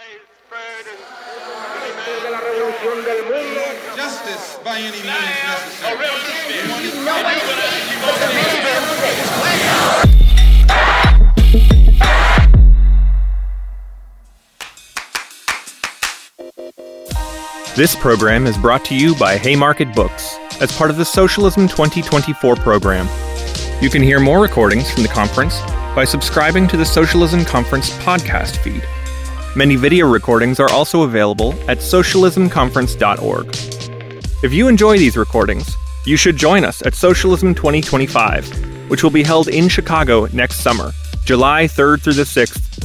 Justice by any means necessary. This program is brought to you by Haymarket Books as part of the Socialism 2024 program. You can hear more recordings from the conference by subscribing to the Socialism Conference podcast feed. Many video recordings are also available at socialismconference.org. If you enjoy these recordings, you should join us at Socialism 2025, which will be held in Chicago next summer, July 3rd through the 6th,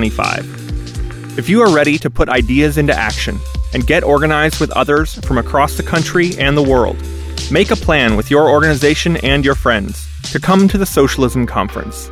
2025. If you are ready to put ideas into action and get organized with others from across the country and the world, make a plan with your organization and your friends to come to the Socialism Conference.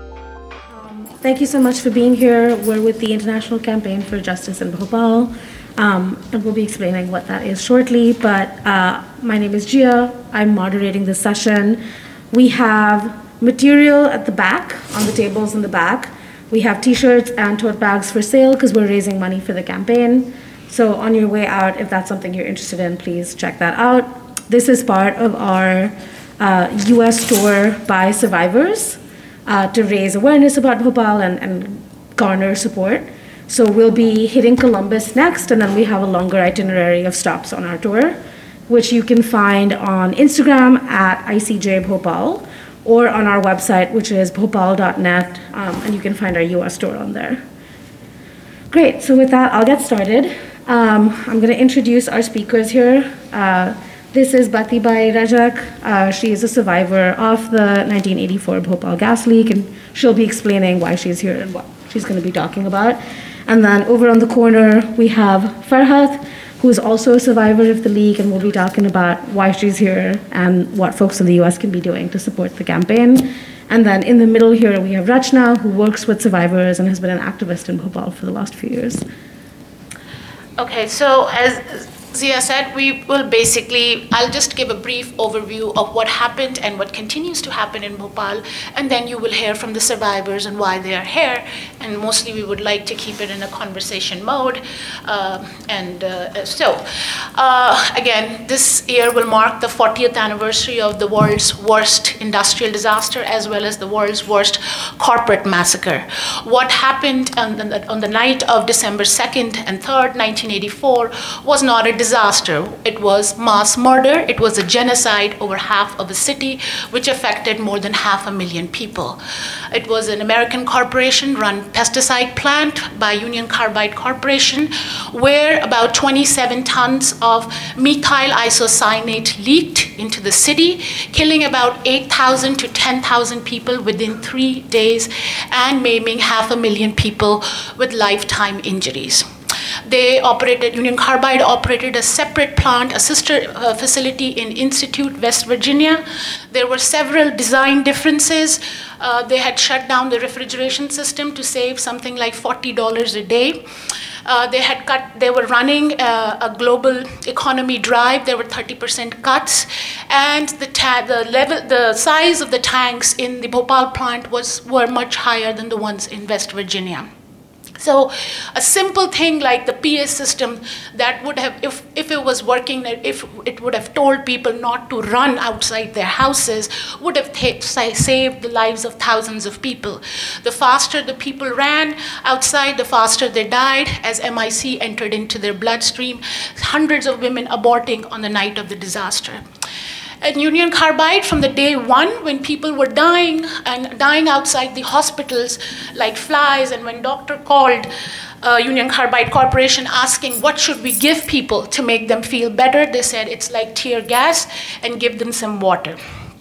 Thank you so much for being here. We're with the International Campaign for Justice in Bhopal, and we'll be explaining what that is shortly. But my name is Gia. I'm moderating this session. We have material at the back, on the tables in the back. We have t-shirts and tote bags for sale because we're raising money for the campaign. So on your way out, if that's something you're interested in, please check that out. This is part of our US tour by survivors to raise awareness about Bhopal and garner support. So we'll be hitting Columbus next, and then we have a longer itinerary of stops on our tour, which you can find on Instagram at ICJ Bhopal or on our website, which is bhopal.net, and you can find our US tour on there. Great, so with that, I'll get started. I'm going to introduce our speakers here. This is Batibai Rajak. She is a survivor of the 1984 Bhopal gas leak, and she'll be explaining why she's here and what she's going to be talking about. And then over on the corner, we have Farhat, who is also a survivor of the leak, and will be talking about why she's here and what folks in the US can be doing to support the campaign. And then in the middle here, we have Rachna, who works with survivors and has been an activist in Bhopal for the last few years. Okay, so as Zia said, I'll just give a brief overview of what happened and what continues to happen in Bhopal, and then you will hear from the survivors and why they are here, and mostly we would like to keep it in a conversation mode. Again, this year will mark the 40th anniversary of the world's worst industrial disaster as well as the world's worst corporate massacre. What happened on the night of December 2nd and 3rd, 1984 was not a disaster. It was mass murder. It was a genocide over half of a city, which affected more than 500,000 people. It was an American corporation-run pesticide plant by Union Carbide Corporation, where about 27 tons of methyl isocyanate leaked into the city, killing about 8,000 to 10,000 people within 3 days and maiming 500,000 people with lifetime injuries. Union Carbide operated a separate plant, a sister facility in Institute, West Virginia. There were several design differences. They had shut down the refrigeration system to save something like $40 a day. They were running a global economy drive. There were 30% cuts, and the size of the tanks in the Bhopal plant were much higher than the ones in West Virginia. So a simple thing like the PA system that would have, if it was working, if it would have told people not to run outside their houses, would have saved the lives of thousands of people. The faster the people ran outside, the faster they died as MIC entered into their bloodstream, hundreds of women aborting on the night of the disaster. At Union Carbide, from the day one, when people were dying outside the hospitals like flies, and when doctor called Union Carbide Corporation asking what should we give people to make them feel better, they said it's like tear gas and give them some water.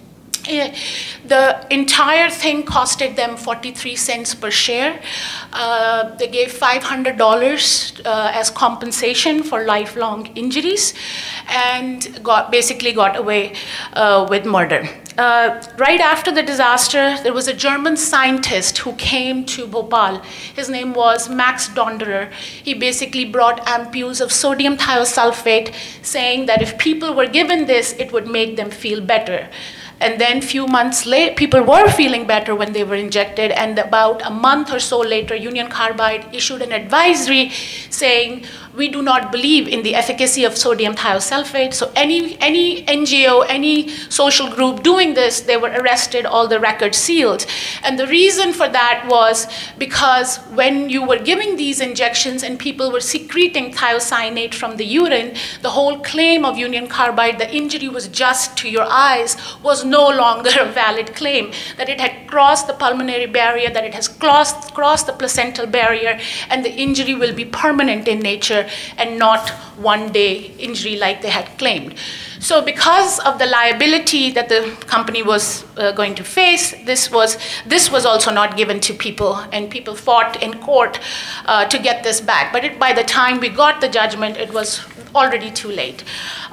The entire thing costed them 43 cents per share. They gave $500 as compensation for lifelong injuries and got away with murder. Right after the disaster, there was a German scientist who came to Bhopal. His name was Max Donderer. He basically brought ampules of sodium thiosulfate, saying that if people were given this, it would make them feel better. And then few months later, people were feeling better when they were injected, and about a month or so later, Union Carbide issued an advisory saying, we do not believe in the efficacy of sodium thiosulfate. So any NGO, any social group doing this, they were arrested, all the records sealed. And the reason for that was because when you were giving these injections and people were secreting thiocyanate from the urine, the whole claim of Union Carbide, the injury was just to your eyes, was no longer a valid claim, that it had crossed the pulmonary barrier, that it has crossed the placental barrier, and the injury will be permanent in nature and not one day injury like they had claimed. So because of the liability that the company was going to face, this was also not given to people, and people fought in court to get this back. But by the time we got the judgment, it was already too late.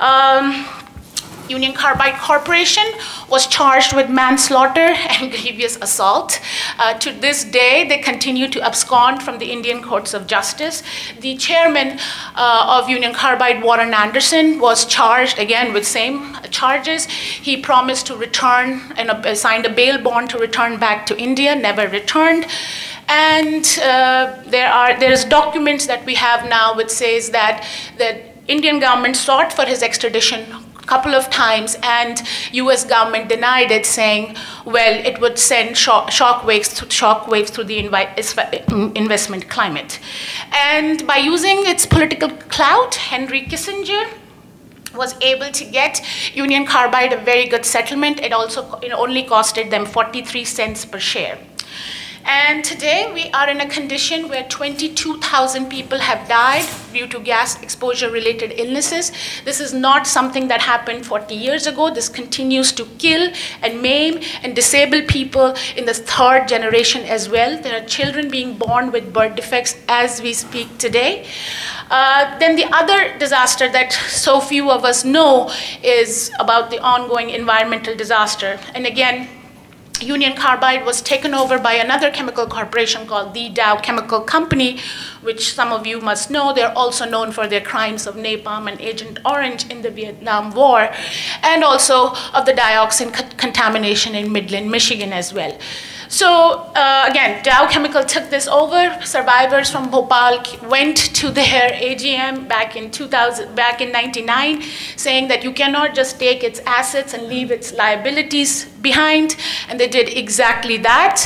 Union Carbide Corporation was charged with manslaughter and grievous assault. To this day, they continue to abscond from the Indian courts of justice. The chairman of Union Carbide, Warren Anderson, was charged again with same charges. He promised to return and signed a bail bond to return back to India, never returned. And there is documents that we have now which says that the Indian government sought for his extradition couple of times, and US government denied it, saying, well, it would send shockwaves through the investment climate. And by using its political clout, Henry Kissinger was able to get Union Carbide a very good settlement. It only costed them 43 cents per share. And today we are in a condition where 22,000 people have died due to gas exposure related illnesses. This is not something that happened 40 years ago. This continues to kill and maim and disable people in the third generation as well. There are children being born with birth defects as we speak today. Then the other disaster that so few of us know is about the ongoing environmental disaster. And again, Union Carbide was taken over by another chemical corporation called the Dow Chemical Company, which some of you must know. They're also known for their crimes of napalm and Agent Orange in the Vietnam War, and also of the dioxin contamination in Midland, Michigan as well. So again, Dow Chemical took this over. Survivors from Bhopal went to their AGM back in 99, saying that you cannot just take its assets and leave its liabilities behind, and they did exactly that.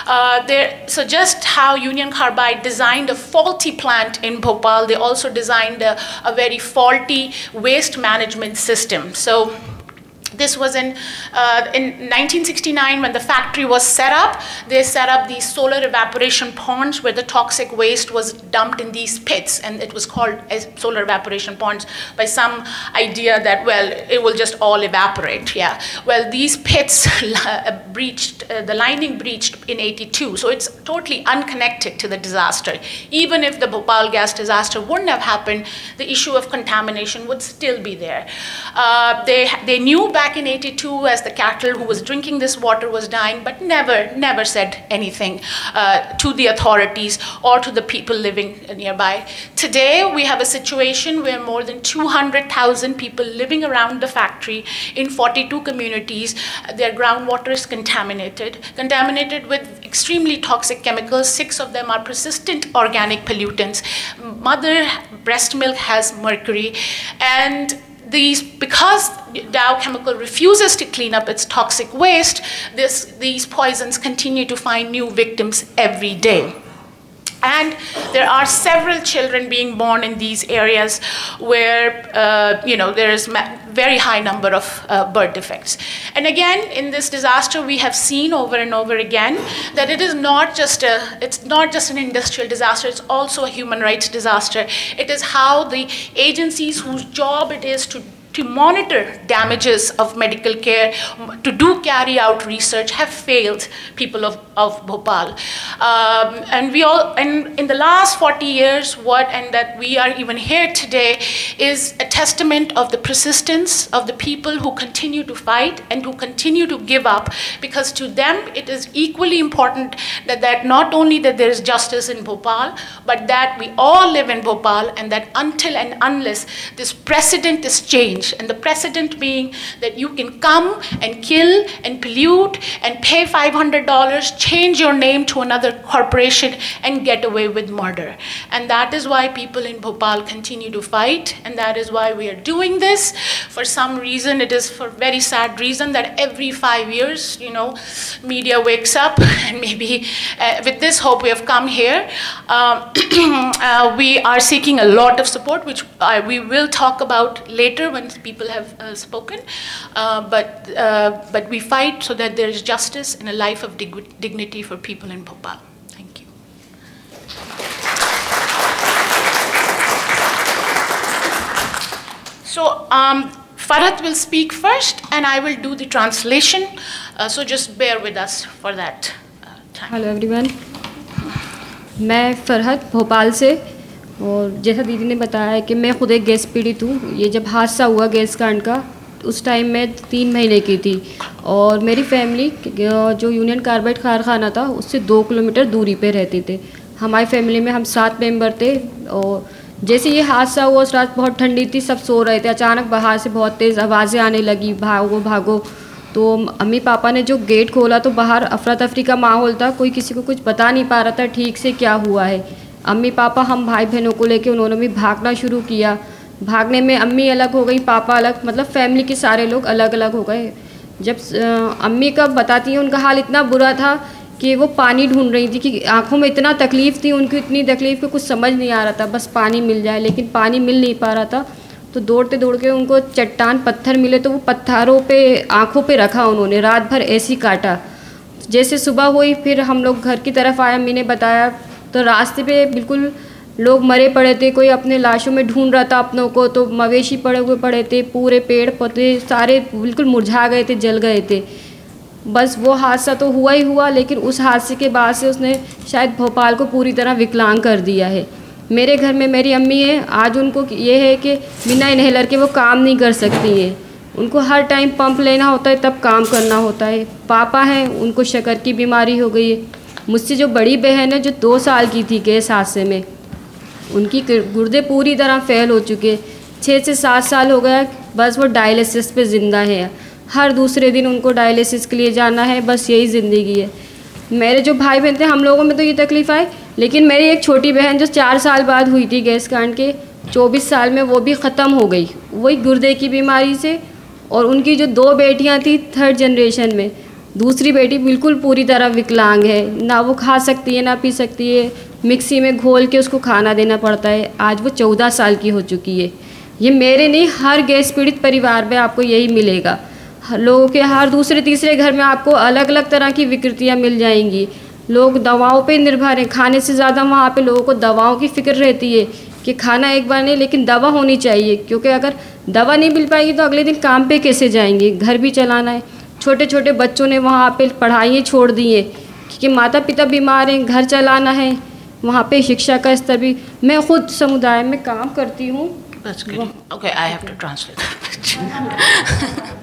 So just how Union Carbide designed a faulty plant in Bhopal, they also designed a very faulty waste management system. So this was in 1969 when the factory was set up. They set up these solar evaporation ponds where the toxic waste was dumped in these pits, and it was called as solar evaporation ponds by some idea that, well, it will just all evaporate. Yeah. Well, these pits the lining breached in 82, so it's totally unconnected to the disaster. Even if the Bhopal gas disaster wouldn't have happened, the issue of contamination would still be there. They knew back in 82 as the cattle who was drinking this water was dying, but never said anything to the authorities or to the people living nearby. Today, we have a situation where more than 200,000 people living around the factory in 42 communities, their groundwater is contaminated with extremely toxic chemicals. 6 of them are persistent organic pollutants. Mother breast milk has mercury, and because Dow Chemical refuses to clean up its toxic waste, these poisons continue to find new victims every day. And there are several children being born in these areas where there is very high number of birth defects. And again, in this disaster, we have seen over and over again that it's not just an industrial disaster, it's also a human rights disaster. It is how the agencies whose job it is to monitor damages of medical care, to carry out research, have failed people of Bhopal. And in the last 40 years, that we are even here today is a testament of the persistence of the people who continue to fight and who continue to give up, because to them it is equally important that not only that there is justice in Bhopal, but that we all live in Bhopal, and that until and unless this precedent is changed, change. And the precedent being that you can come and kill and pollute and pay $500, change your name to another corporation and get away with murder. And that is why people in Bhopal continue to fight, and that is why we are doing this. For some reason, it is for very sad reason that every 5 years, media wakes up, and maybe with this hope we have come here. We are seeking a lot of support, which we will talk about later when people have spoken. But we fight so that there is justice and a life of dignity for people in Bhopal. Thank you. So Farhat will speak first, and I will do the translation. So just bear with us for that time. Hello everyone. मैं फ़रहत भोपाल से, और जैसा दीदी ने बताया कि मैं खुद एक गैस पीड़ित हूँ। ये जब हादसा हुआ गैस कांड का, उस टाइम मैं 3 महीने की थी, और मेरी फैमिली जो यूनियन कार्बाइड कारखाना था उससे 2 किलोमीटर दूरी पे रहते थे। हमारी फैमिली में हम 7 मेंबर थे, और जैसे ये हादसा हुआ उस रात बहुत ठंडी थी, सब सो रहे थे। अचानक बाहर से बहुत तेज़ आवाज़ें आने लगी, भागो भागो। तो अम्मी पापा ने जो गेट खोला तो बाहर अफरा तफरी का माहौल था, कोई किसी को कुछ बता नहीं पा रहा था ठीक से क्या हुआ है। अम्मी पापा हम भाई बहनों को लेके उन्होंने भी भागना शुरू किया। भागने में अम्मी अलग हो गई, पापा अलग, मतलब फैमिली के सारे लोग अलग अलग हो गए। जब अम्मी का बताती हैं, उनका हाल इतना बुरा था कि वो पानी ढूंढ रही थी, कि आंखों में इतना तकलीफ़ थी उनकी, इतनी तकलीफ़ कि कुछ समझ नहीं आ रहा था, बस पानी मिल जाए, लेकिन पानी मिल नहीं पा रहा था। तो दौड़ते दौड़ के उनको चट्टान पत्थर मिले, तो वो पत्थरों पे आंखों पे रखा उन्होंने, रात भर ऐसी काटा। जैसे सुबह हुई फिर हम लोग घर की तरफ आए, अम्मी ने बताया तो रास्ते पे बिल्कुल लोग मरे पड़े थे, कोई अपने लाशों में ढूंढ रहा था अपनों को, तो मवेशी पड़े थे, पूरे पेड़ पौधे सारे बिल्कुल मुरझा गए थे, जल गए थे। बस वो हादसा तो हुआ ही हुआ, लेकिन उस हादसे के बाद से उसने शायद भोपाल को पूरी तरह विकलांग कर दिया है। मेरे घर में मेरी अम्मी है, आज उनको ये है कि बिना इन्हेलर के वो काम नहीं कर सकती हैं, उनको हर टाइम पंप लेना होता है तब काम करना होता है। पापा हैं, उनको शक्कर की बीमारी हो गई है। मुझसे जो बड़ी बहन है जो 2 साल की थी गैस हादसे में, उनकी गुर्दे पूरी तरह फेल हो चुके, 6 से 7 साल हो गया, बस वो डायलिसिस पे ज़िंदा है। हर दूसरे दिन उनको डायलिसिस के लिए जाना है, बस यही ज़िंदगी है। मेरे जो भाई बहन थे, हम लोगों में तो ये तकलीफ़ आई, लेकिन मेरी एक छोटी बहन जो 4 साल बाद हुई थी गैस कांड के, 24 साल में वो भी ख़त्म हो गई, वही गुर्दे की बीमारी से। और उनकी जो 2 बेटियां थी 3rd जनरेशन में, दूसरी बेटी बिल्कुल पूरी तरह विकलांग है, ना वो खा सकती है ना पी सकती है, मिक्सी में घोल के उसको खाना देना पड़ता है। आज वो 14 साल की हो चुकी है। ये मेरे नहीं, हर गैस पीड़ित परिवार में आपको यही मिलेगा। लोगों के हर दूसरे तीसरे घर में आपको अलग अलग तरह की विकृतियाँ मिल जाएंगी। लोग दवाओं पे निर्भर हैं, खाने से ज़्यादा वहाँ पे लोगों को दवाओं की फ़िक्र रहती है कि खाना एक बार नहीं, लेकिन दवा होनी चाहिए, क्योंकि अगर दवा नहीं मिल पाएगी तो अगले दिन काम पे कैसे जाएंगे, घर भी चलाना है। छोटे छोटे बच्चों ने वहाँ पे पढ़ाइयाँ छोड़ दी हैं क्योंकि माता पिता बीमार हैं, घर चलाना है, वहाँ पे शिक्षा का स्तर भी। मैं खुद समुदाय में काम करती हूँ। Okay, I have to translate that.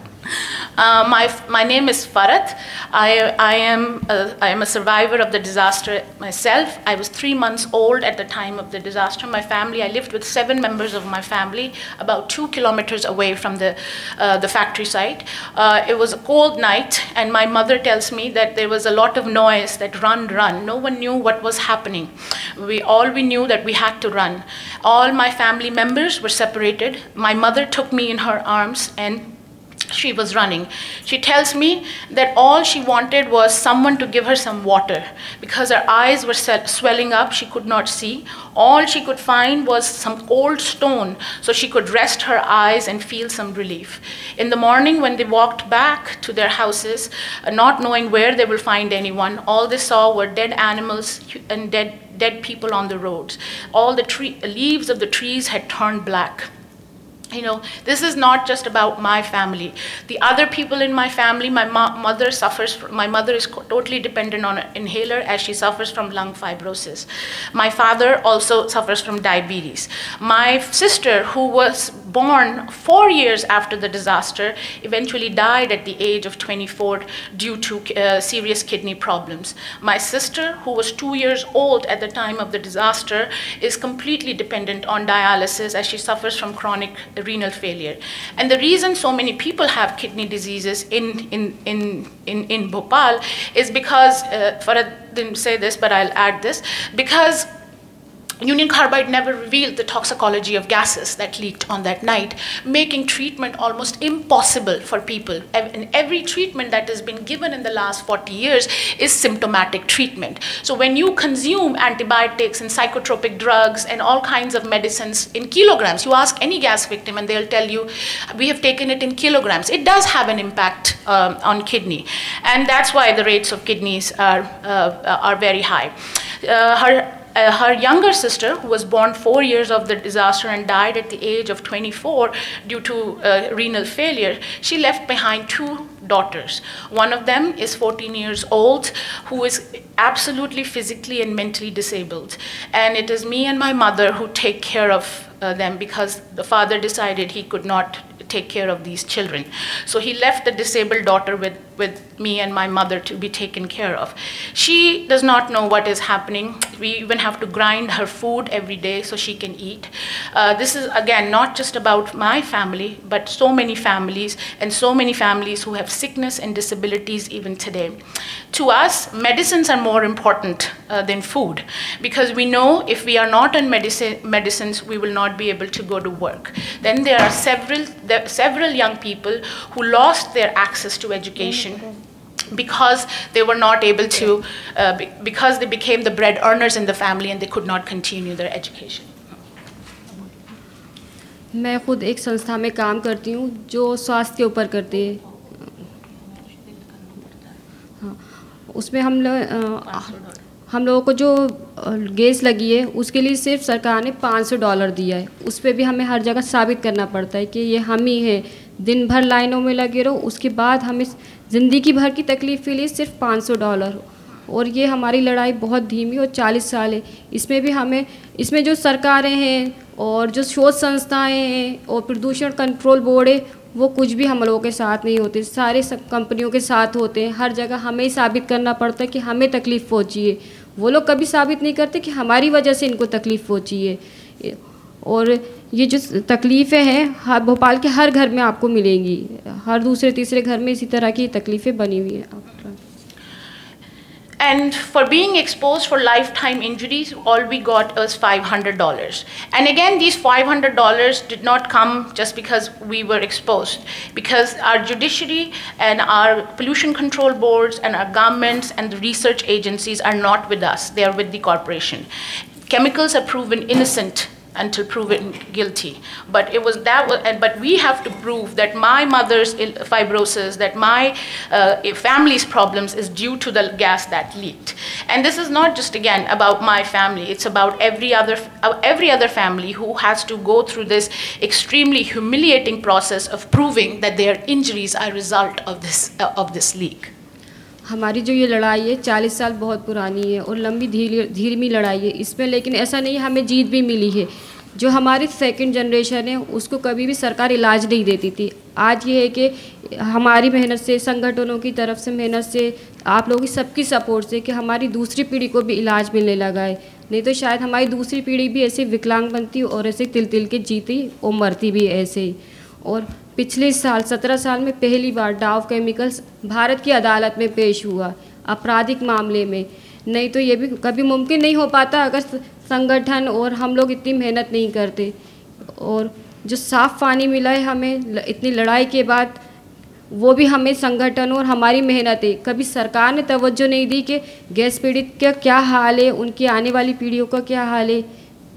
My name is Farhat. I am a survivor of the disaster myself. I was 3 months old at the time of the disaster. My family, I lived with 7 members of my family, about 2 kilometers away from the factory site. It was a cold night, and my mother tells me that there was a lot of noise, that run. No one knew what was happening. All we knew that we had to run. All my family members were separated. My mother took me in her arms, and she was running. She tells me that all she wanted was someone to give her some water because her eyes were swelling up. She could not see. All she could find was some cold stone so she could rest her eyes and feel some relief. In the morning, when they walked back to their houses, not knowing where they will find anyone, all they saw were dead animals and dead people on the roads. All the leaves of the trees had turned black. You know, this is not just about my family. The other people in my family, my mother suffers. My mother is totally dependent on an inhaler as she suffers from lung fibrosis. My father also suffers from diabetes. My sister, who was born 4 years after the disaster, eventually died at the age of 24 due to serious kidney problems. My sister, who was 2 years old at the time of the disaster, is completely dependent on dialysis as she suffers from chronic renal failure. And the reason so many people have kidney diseases in Bhopal is because, Farhad didn't say this, but I'll add this, because Union Carbide never revealed the toxicology of gases that leaked on that night, making treatment almost impossible for people. And every treatment that has been given in the last 40 years is symptomatic treatment. So when you consume antibiotics and psychotropic drugs and all kinds of medicines in kilograms, you ask any gas victim and they'll tell you, we have taken it in kilograms. It does have an impact on kidney. And that's why the rates of kidneys are very high. Her younger sister, who was born 4 years of the disaster and died at the age of 24 due to renal failure, she left behind 2 daughters. One of them is 14 years old, who is absolutely physically and mentally disabled. And it is me and my mother who take care of them because the father decided he could not take care of these children. So he left the disabled daughter with me and my mother to be taken care of. She does not know what is happening. We even have to grind her food every day so she can eat. This is, again, not just about my family, but so many families and so many families who have sickness and disabilities even today. To us, medicines are more important than food because we know if we are not on medicines, we will not be able to go to work. Then there are several young people who lost their access to education because they were not able to, because they became the bread earners in the family and they could not continue their education. मैं खुद एक संस्था में काम करती हूँ जो स्वास्थ्य के ऊपर करती है। हाँ, उसमें हम लोगों को जो गैस लगी है उसके लिए सिर्फ सरकार ने $500 दिया है। उस पर भी हमें हर जगह साबित करना पड़ता है कि ये हम ही हैं। दिन भर लाइनों में लगे रहो, उसके बाद हमें ज़िंदगी भर की तकलीफ़ के लिए सिर्फ $500। और ये हमारी लड़ाई बहुत धीमी और 40 साल है। इसमें जो सरकारें हैं और जो शोध संस्थाएं हैं और प्रदूषण कंट्रोल बोर्ड है, वो कुछ भी हम लोगों के साथ नहीं होते, सारे सब कंपनियों के साथ होते हैं। हर जगह हमें ही साबित करना पड़ता है कि हमें तकलीफ़ पहुंची है। वो लोग कभी साबित नहीं करते कि हमारी वजह से इनको तकलीफ़ पहुंची है। और ये जो तकलीफ़ें हैं भोपाल के हर घर में आपको मिलेंगी, हर दूसरे तीसरे घर में इसी तरह की तकलीफ़ें बनी हुई हैं। And for being exposed for lifetime injuries, all we got was $500. And again, these $500 did not come just because we were exposed, because our judiciary and our pollution control boards and our governments and the research agencies are not with us, they are with the corporation. Chemicals are proven innocent until proven guilty. But we have to prove that my mother's fibrosis, that my family's problems is due to the gas that leaked. And this is not just, again, about my family. It's about every other family who has to go through this extremely humiliating process of proving that their injuries are a result of this leak. हमारी जो ये लड़ाई है 40 साल बहुत पुरानी है और लंबी धीमी लड़ाई है इसमें, लेकिन ऐसा नहीं है हमें जीत भी मिली है। जो हमारी सेकंड जनरेशन है उसको कभी भी सरकार इलाज नहीं देती थी। आज ये है कि हमारी मेहनत से, संगठनों की तरफ से मेहनत से, आप लोगों की सबकी सपोर्ट से कि हमारी दूसरी पीढ़ी को भी इलाज मिलने लगा है। नहीं तो शायद हमारी दूसरी पीढ़ी भी ऐसे विकलांग बनती और ऐसे तिल के जीती और मरती भी ऐसे ही। और पिछले साल 17 साल में पहली बार डाव केमिकल्स भारत की अदालत में पेश हुआ आपराधिक मामले में। नहीं तो ये भी कभी मुमकिन नहीं हो पाता अगर संगठन और हम लोग इतनी मेहनत नहीं करते। और जो साफ़ पानी मिला है हमें इतनी लड़ाई के बाद, वो भी हमें संगठन और हमारी मेहनत है। कभी सरकार ने तवज्जो नहीं दी कि गैस पीड़ित का क्या हाल है, उनकी आने वाली पीढ़ियों का क्या हाल है।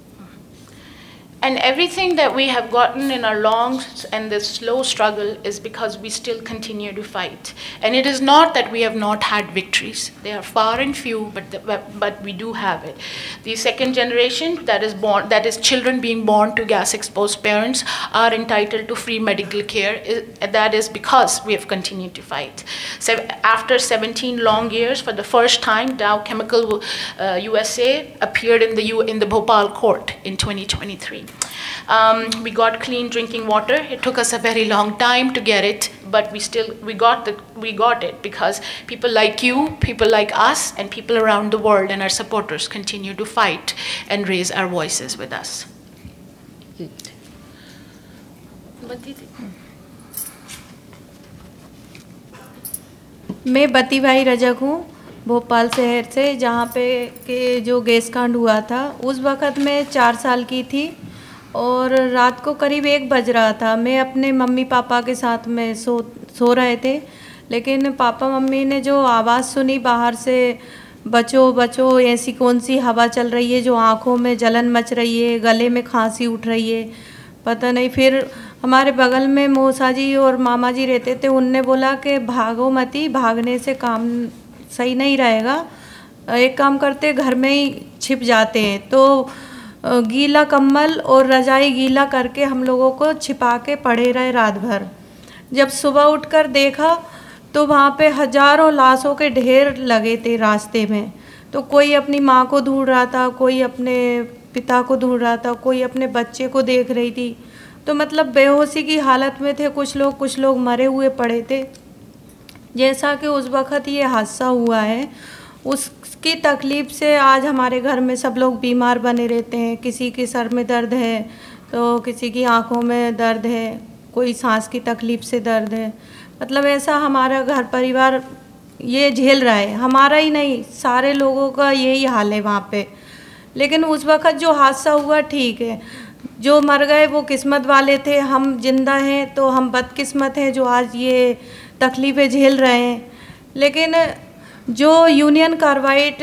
And everything that we have gotten in our long and this slow struggle is because we still continue to fight. And it is not that we have not had victories. They are far and few, but we do have it. The second generation that is children being born to gas-exposed parents are entitled to free medical care. That is because we have continued to fight. So after 17 long years, for the first time, Dow Chemical USA appeared in the Bhopal court in 2023. We got clean drinking water. It took us a very long time to get it, but we got it because people like you, people like us, and people around the world and our supporters continue to fight and raise our voices with us. मैं बती भाई रजक हूँ भोपाल शहर से, जहाँ पे के जो गैस कांड हुआ था उस वक़्त मैं 4 साल की थी और रात को करीब 1 बज रहा था। मैं अपने मम्मी पापा के साथ में सो रहे थे, लेकिन पापा मम्मी ने जो आवाज़ सुनी बाहर से, बचो बचो, ऐसी कौन सी हवा चल रही है जो आँखों में जलन मच रही है, गले में खांसी उठ रही है, पता नहीं। फिर हमारे बगल में मौसा जी और मामा जी रहते थे, उनने बोला कि भागो मती, भागने से काम सही नहीं रहेगा, एक काम करते घर में ही छिप जाते हैं। तो गीला कंबल और रजाई गीला करके हम लोगों को छिपा के पड़े रहे रात भर। जब सुबह उठकर देखा तो वहाँ पे हजारों लाशों के ढेर लगे थे रास्ते में। तो कोई अपनी माँ को ढूंढ रहा था, कोई अपने पिता को ढूंढ रहा था, कोई अपने बच्चे को देख रही थी। तो मतलब बेहोशी की हालत में थे कुछ लोग मरे हुए पड़े थे। जैसा कि उस वक़्त ये हादसा हुआ है, उसकी तकलीफ़ से आज हमारे घर में सब लोग बीमार बने रहते हैं। किसी के सर में दर्द है तो किसी की आँखों में दर्द है, कोई सांस की तकलीफ़ से दर्द है। मतलब ऐसा हमारा घर परिवार ये झेल रहा है, हमारा ही नहीं सारे लोगों का यही हाल है वहाँ पे। लेकिन उस वक़्त जो हादसा हुआ ठीक है, जो मर गए वो किस्मत वाले थे, हम जिंदा हैं तो हम बदकिस्मत हैं जो आज ये तकलीफ़ें झेल रहे हैं। लेकिन जो यूनियन कार्बाइड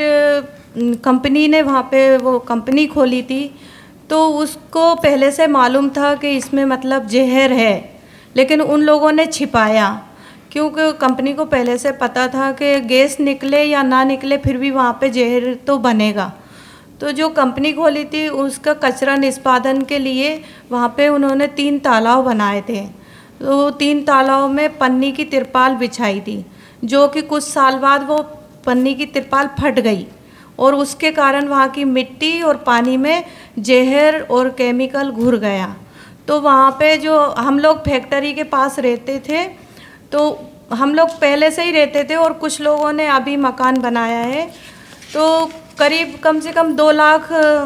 कंपनी ने वहाँ पे वो कंपनी खोली थी, तो उसको पहले से मालूम था कि इसमें मतलब जहर है, लेकिन उन लोगों ने छिपाया, क्योंकि कंपनी को पहले से पता था कि गैस निकले या ना निकले फिर भी वहाँ पे जहर तो बनेगा। तो जो कंपनी खोली थी उसका कचरा निष्पादन के लिए वहाँ पे उन्होंने 3 तालाब बनाए थे। तो 3 तालाब में पन्नी की तिरपाल बिछाई थी, जो कि कुछ साल बाद वो पन्नी की तिरपाल फट गई और उसके कारण वहाँ की मिट्टी और पानी में जहर और केमिकल घुल गया। तो वहाँ पे जो हम लोग फैक्ट्री के पास रहते थे, तो हम लोग पहले से ही रहते थे और कुछ लोगों ने अभी मकान बनाया है। तो करीब कम से कम 2 लाख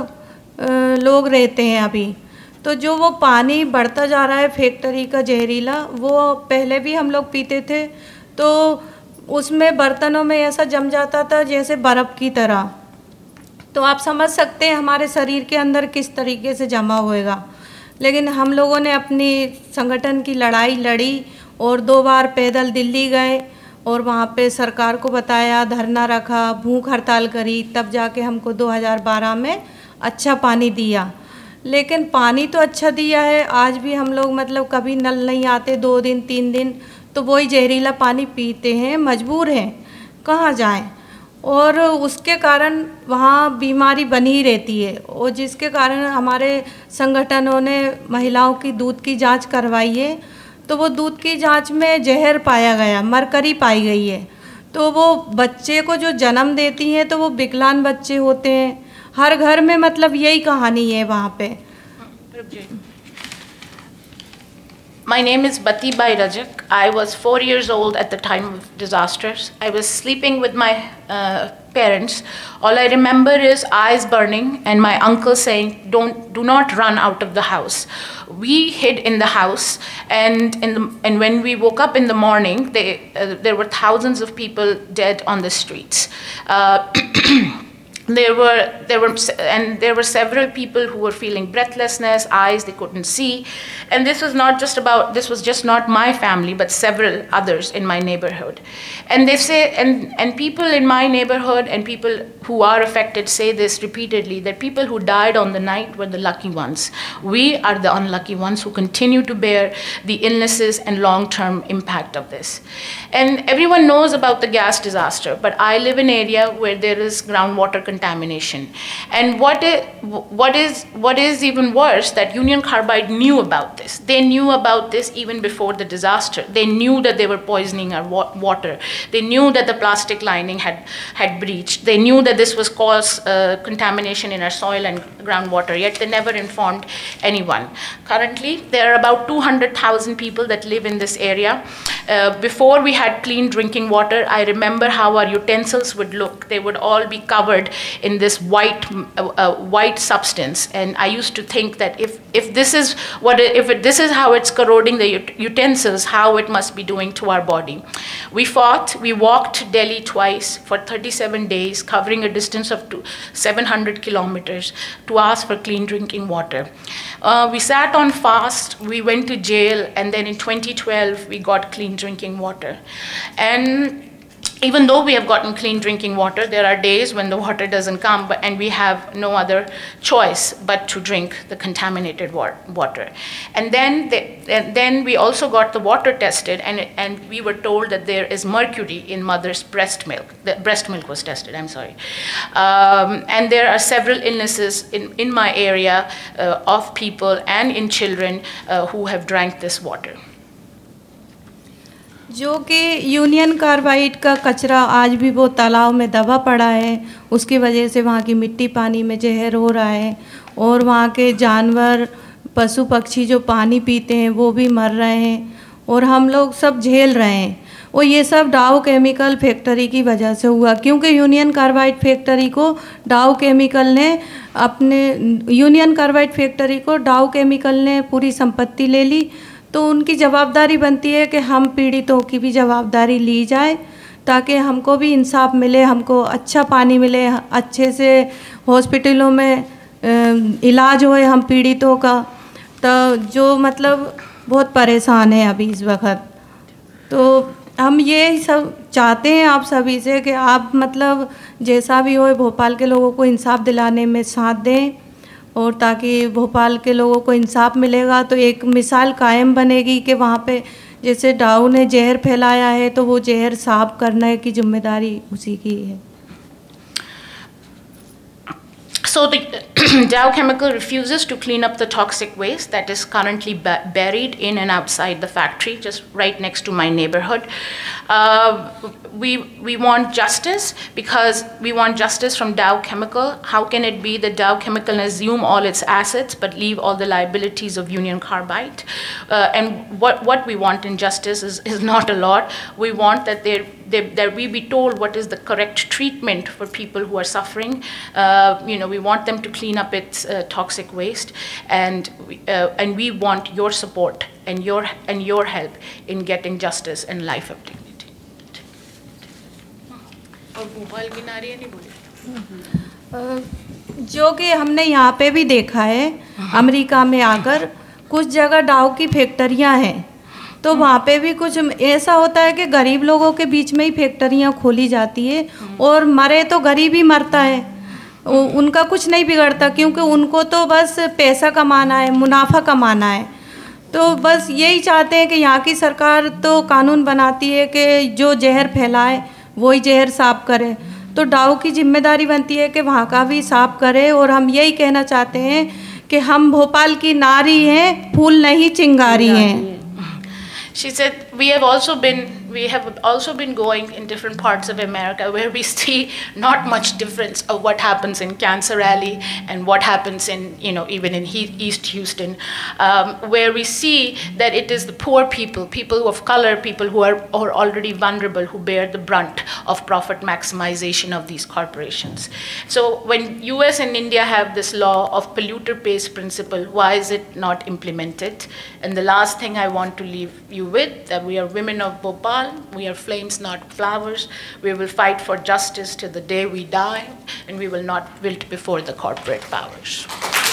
लोग रहते हैं अभी। तो जो वो पानी बढ़ता जा रहा है फैक्ट्री का जहरीला, वो पहले भी हम लोग पीते थे, तो उसमें बर्तनों में ऐसा जम जाता था जैसे बर्फ़ की तरह। तो आप समझ सकते हैं हमारे शरीर के अंदर किस तरीके से जमा होएगा। लेकिन हम लोगों ने अपनी संगठन की लड़ाई लड़ी और 2 बार पैदल दिल्ली गए और वहाँ पे सरकार को बताया, धरना रखा, भूख हड़ताल करी, तब जाके हमको 2012 में अच्छा पानी दिया। लेकिन पानी तो अच्छा दिया है, आज भी हम लोग मतलब कभी नल नहीं आते 2 दिन 3 दिन, तो वही जहरीला पानी पीते हैं, मजबूर हैं, कहाँ जाएं। और उसके कारण वहाँ बीमारी बनी ही रहती है। और जिसके कारण हमारे संगठनों ने महिलाओं की दूध की जांच करवाई है, तो वो दूध की जांच में जहर पाया गया, मरकरी पाई गई है। तो वो बच्चे को जो जन्म देती हैं तो वो विकलांग बच्चे होते हैं। हर घर में मतलब यही कहानी है वहाँ पे। My name is Bati Bai Rajak. I was 4 years old at the time of disasters. I was sleeping with my parents. All I remember is eyes burning and my uncle saying, do not run out of the house. We hid in the house, and when we woke up in the morning, there were thousands of people dead on the streets. There were several people who were feeling breathlessness, eyes they couldn't see, and this was just not my family, but several others in my neighborhood. And they say, and people in my neighborhood and people who are affected say this repeatedly, that people who died on the night were the lucky ones. We are the unlucky ones who continue to bear the illnesses and long-term impact of this. And everyone knows about the gas disaster, but I live in an area where there is groundwater contamination. And what is even worse, that Union Carbide knew about this. They knew about this even before the disaster. They knew that they were poisoning our water. They knew that the plastic lining had breached. They knew that this was cause contamination in our soil and groundwater, yet they never informed anyone. Currently, there are about 200,000 people that live in this area. Before we had clean drinking water, I remember how our utensils would look. They would all be covered in this white substance, and I used to think that if this is how it's corroding the utensils, how it must be doing to our body. We walked Delhi twice for 37 days, covering a distance of 700 kilometers to ask for clean drinking water. We sat on fast, we went to jail, and then in 2012 we got clean drinking water. And even though we have gotten clean drinking water, there are days when the water doesn't come, and we have no other choice but to drink the contaminated water. And then we also got the water tested, and we were told that there is mercury in mother's breast milk. The breast milk was tested, I'm sorry. And there are several illnesses in my area of people and in children who have drank this water. जो कि union carbide का कचरा आज भी वो तालाब में दबा पड़ा है, उसकी वजह से वहाँ की मिट्टी पानी में जहर हो रहा है, और वहाँ के जानवर पशु पक्षी जो पानी पीते हैं वो भी मर रहे हैं, और हम लोग सब झेल रहे हैं। और ये सब डाउ केमिकल फैक्ट्री की वजह से हुआ, क्योंकि यूनियन कार्बाइड फैक्ट्री को डाउ केमिकल ने पूरी संपत्ति ले ली। तो उनकी जवाबदारी बनती है कि हम पीड़ितों की भी जवाबदारी ली जाए, ताकि हमको भी इंसाफ मिले, हमको अच्छा पानी मिले, अच्छे से हॉस्पिटलों में इलाज होए हम पीड़ितों का। तो जो मतलब बहुत परेशान है अभी इस वक्त। तो हम ये सब चाहते हैं आप सभी से कि आप मतलब जैसा भी हो भोपाल के लोगों को इंसाफ दिलाने में साथ दें, और ताकि भोपाल के लोगों को इंसाफ मिलेगा तो एक मिसाल कायम बनेगी कि वहाँ पे जैसे डाउ ने जहर फैलाया है तो वो जहर साफ करने की जिम्मेदारी उसी की है। So the Dow Chemical refuses to clean up the toxic waste that is currently buried in and outside the factory, just right next to my neighborhood. We want justice, because we want justice from Dow Chemical. How can it be that Dow Chemical assume all its assets but leave all the liabilities of Union Carbide? And what we want in justice is not a lot. We want that that we be told what is the correct treatment for people who are suffering. We want them to clean up its toxic waste, and we want your support and your help in getting justice and life of dignity. और भोपाल की नारियाँ नहीं बोली, जो कि हमने यहाँ पे भी देखा है, अमेरिका में आकर कुछ जगह डाउ की फैक्ट्रियाँ हैं, तो वहाँ पे भी कुछ ऐसा होता है कि गरीब लोगों के बीच में ही फैक्ट्रियाँ खोली जाती है, और मरे तो गरीब ही मरता है, उनका कुछ नहीं बिगड़ता, क्योंकि उनको तो बस पैसा कमाना है, मुनाफा कमाना है। तो बस यही चाहते हैं कि यहाँ की सरकार तो कानून बनाती है कि जो जहर फैलाए वही जहर साफ करे, तो डाउ की जिम्मेदारी बनती है कि वहाँ का भी साफ करे। और हम यही कहना चाहते हैं कि हम भोपाल की नारी हैं, फूल नहीं चिंगारी हैं। She said, we have also been going in different parts of America where we see not much difference of what happens in Cancer Alley and what happens in, even in East Houston, where we see that it is the poor people of color, people who are already vulnerable, who bear the brunt of profit maximization of these corporations. So when US and India have this law of polluter pays principle, why is it not implemented? And the last thing I want to leave you with, that we are women of Bhopal, we are flames, not flowers. We will fight for justice till the day we die, and we will not wilt before the corporate powers.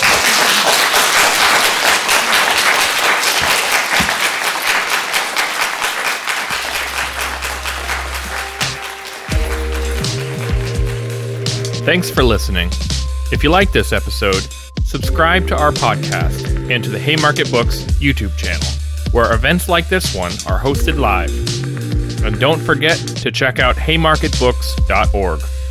Thanks for listening. If you like this episode, subscribe to our podcast and to the Haymarket Books YouTube channel, where events like this one are hosted live. And don't forget to check out haymarketbooks.org.